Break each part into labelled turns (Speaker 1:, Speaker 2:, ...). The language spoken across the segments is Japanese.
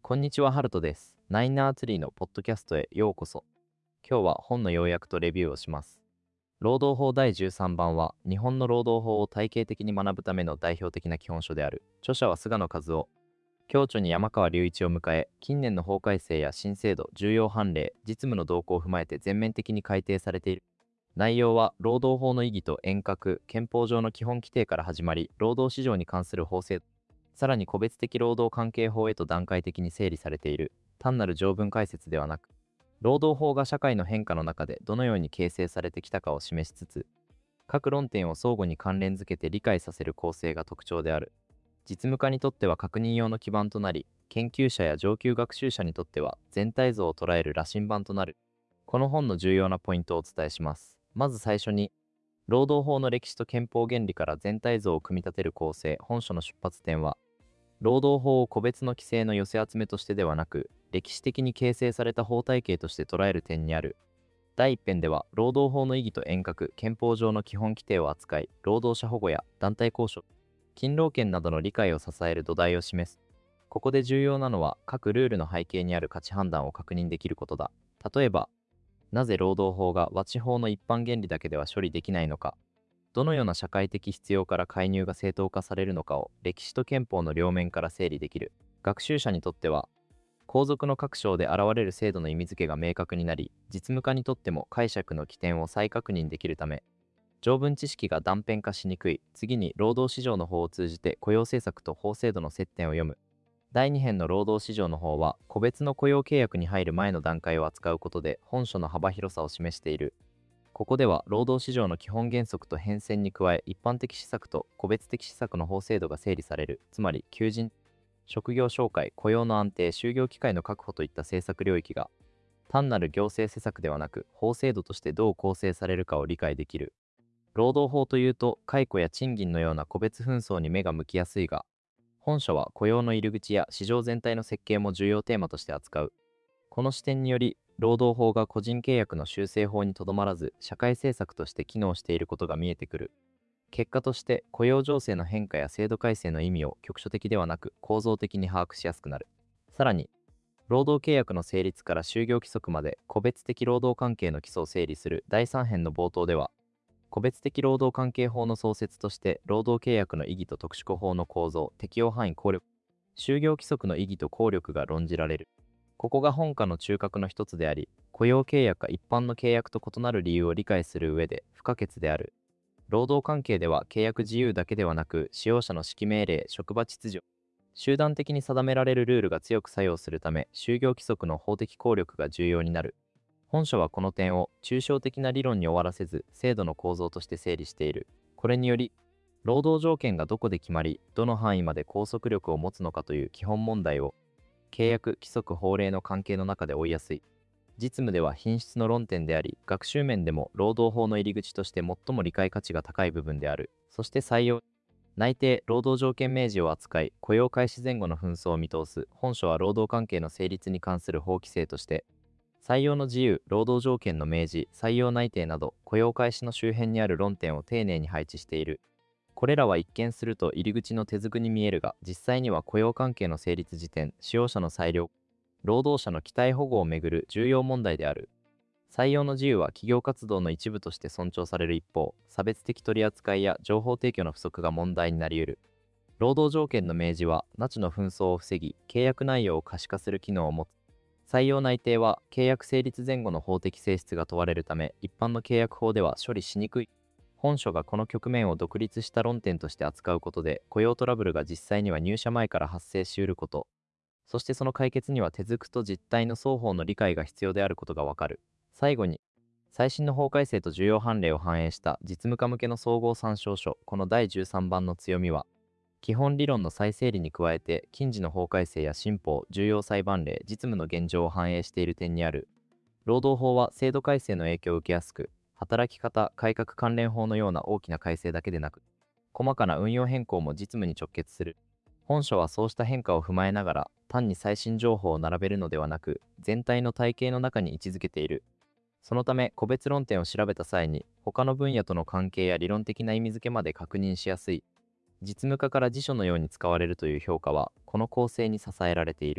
Speaker 1: こんにちは、ハルトです。ナインナーツリーのポッドキャストへようこそ。今日は本の要約とレビューをします。労働法第13番は、日本の労働法を体系的に学ぶための代表的な基本書である。著者は菅野和夫。共著に山川隆一を迎え、近年の法改正や新制度、重要判例、実務の動向を踏まえて全面的に改定されている。内容は、労働法の意義と遠隔、憲法上の基本規定から始まり、労働市場に関する法制度、さらに個別的労働関係法へと段階的に整理されている。単なる条文解説ではなく、労働法が社会の変化の中でどのように形成されてきたかを示しつつ、各論点を相互に関連づけて理解させる構成が特徴である。実務家にとっては確認用の基盤となり、研究者や上級学習者にとっては全体像を捉える羅針盤となる。この本の重要なポイントをお伝えします。まず最初に、労働法の歴史と憲法原理から全体像を組み立てる構成。本書の出発点は、労働法を個別の規制の寄せ集めとしてではなく、歴史的に形成された法体系として捉える点にある。第一編では、労働法の意義と遠隔、憲法上の基本規定を扱い、労働者保護や団体交渉、勤労権などの理解を支える土台を示す。ここで重要なのは、各ルールの背景にある価値判断を確認できることだ。例えば、なぜ労働法が和地法の一般原理だけでは処理できないのか、どのような社会的必要から介入が正当化されるのかを歴史と憲法の両面から整理できる。学習者にとっては、皇族の各章で現れる制度の意味付けが明確になり、実務家にとっても解釈の起点を再確認できるため、条文知識が断片化しにくい。次に、労働市場の法を通じて雇用政策と法制度の接点を読む。第2編の労働市場の方は、個別の雇用契約に入る前の段階を扱うことで本書の幅広さを示している。ここでは労働市場の基本原則と変遷に加え、一般的施策と個別的施策の法制度が整理される。つまり、求人、職業紹介、雇用の安定、就業機会の確保といった政策領域が、単なる行政施策ではなく、法制度としてどう構成されるかを理解できる。労働法というと、解雇や賃金のような個別紛争に目が向きやすいが、本書は雇用の入り口や市場全体の設計も重要テーマとして扱う。この視点により、労働法が個人契約の修正法にとどまらず、社会政策として機能していることが見えてくる。結果として、雇用情勢の変化や制度改正の意味を局所的ではなく構造的に把握しやすくなる。さらに、労働契約の成立から就業規則まで個別的労働関係の基礎を整理する第3編の冒頭では、個別的労働関係法の創設として労働契約の意義と特殊雇法の構造、適用範囲効力、就業規則の意義と効力が論じられる。ここが本科の中核の一つであり、雇用契約が一般の契約と異なる理由を理解する上で不可欠である。労働関係では契約自由だけではなく、使用者の指揮命令、職場秩序、集団的に定められるルールが強く作用するため、就業規則の法的効力が重要になる。本書はこの点を抽象的な理論に終わらせず、制度の構造として整理している。これにより、労働条件がどこで決まり、どの範囲まで拘束力を持つのかという基本問題を、契約、規則、法令の関係の中で追いやすい。実務では品質の論点であり、学習面でも労働法の入り口として最も理解価値が高い部分である。そして採用、内定、労働条件明示を扱い、雇用開始前後の紛争を見通す。本書は労働関係の成立に関する法規制として、採用の自由、労働条件の明示、採用内定など、雇用開始の周辺にある論点を丁寧に配置している。これらは一見すると入り口の手づくに見えるが、実際には雇用関係の成立時点、使用者の裁量、労働者の期待保護をめぐる重要問題である。採用の自由は企業活動の一部として尊重される一方、差別的取り扱いや情報提供の不足が問題になり得る。労働条件の明示は、ナチの紛争を防ぎ、契約内容を可視化する機能を持つ。採用内定は、契約成立前後の法的性質が問われるため、一般の契約法では処理しにくい。本書がこの局面を独立した論点として扱うことで、雇用トラブルが実際には入社前から発生し得ること、そしてその解決には手づくと実態の双方の理解が必要であることがわかる。最後に、最新の法改正と重要判例を反映した実務家向けの総合参照書、この第13番の強みは、基本理論の再整理に加えて、近時の法改正や新法、重要裁判例、実務の現状を反映している点にある。労働法は制度改正の影響を受けやすく、働き方改革関連法のような大きな改正だけでなく、細かな運用変更も実務に直結する。本書はそうした変化を踏まえながら、単に最新情報を並べるのではなく、全体の体系の中に位置づけている。そのため、個別論点を調べた際に、他の分野との関係や理論的な意味付けまで確認しやすい。実務家から辞書のように使われるという評価は、この構成に支えられている。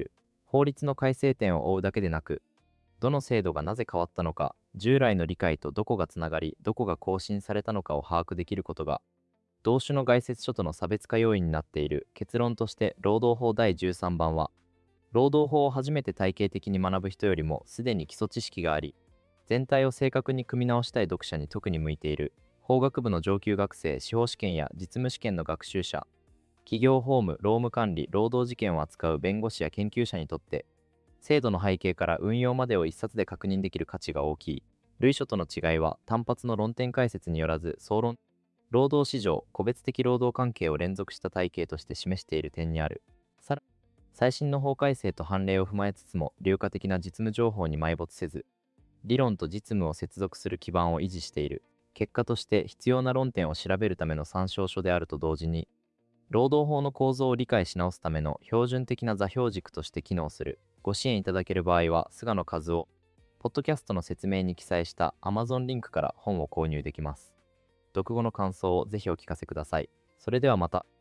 Speaker 1: 法律の改正点を追うだけでなく、どの制度がなぜ変わったのか、従来の理解とどこがつながり、どこが更新されたのかを把握できることが、同種の概説書との差別化要因になっている。結論として、労働法第13番は、労働法を初めて体系的に学ぶ人よりもすでに基礎知識があり、全体を正確に組み直したい読者に特に向いている。法学部の上級学生、司法試験や実務試験の学習者、企業法務、労務管理、労働事件を扱う弁護士や研究者にとって、制度の背景から運用までを一冊で確認できる価値が大きい。類書との違いは単発の論点解説によらず、総論、労働市場、個別的労働関係を連続した体系として示している点にある。さらに、最新の法改正と判例を踏まえつつも、流化的な実務情報に埋没せず、理論と実務を接続する基盤を維持している。結果として必要な論点を調べるための参照書であると同時に、労働法の構造を理解し直すための標準的な座標軸として機能する。ご支援いただける場合は、菅野和夫、ポッドキャストの説明に記載した Amazon リンクから本を購入できます。読後の感想をぜひお聞かせください。それではまた。